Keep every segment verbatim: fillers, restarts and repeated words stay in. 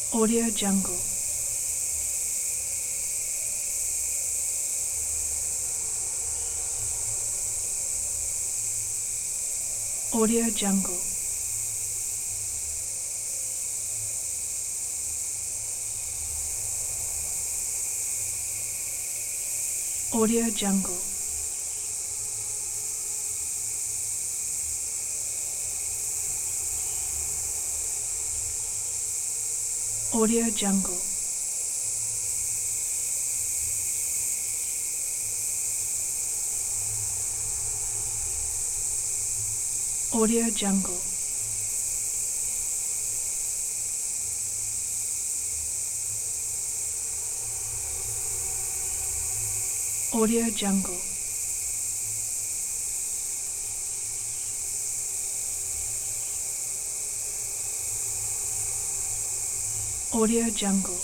Audio Jungle. Audio Jungle. Audio Jungle. Audio Jungle. Audio Jungle. Audio Jungle. Audio Jungle.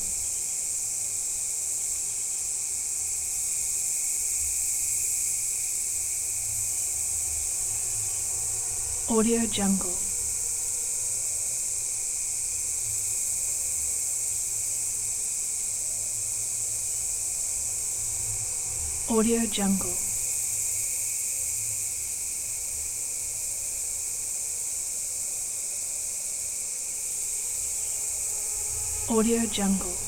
Audio Jungle. Audio Jungle. Audio Jungle.